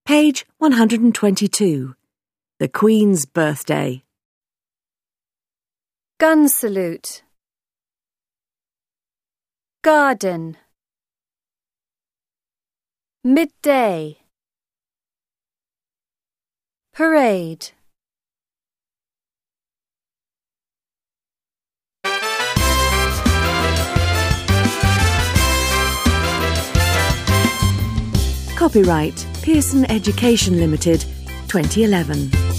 Page 122. The Queen's Birthday. Gun salute. Garden. Midday. Parade. Copyright Pearson Education Limited, 2011.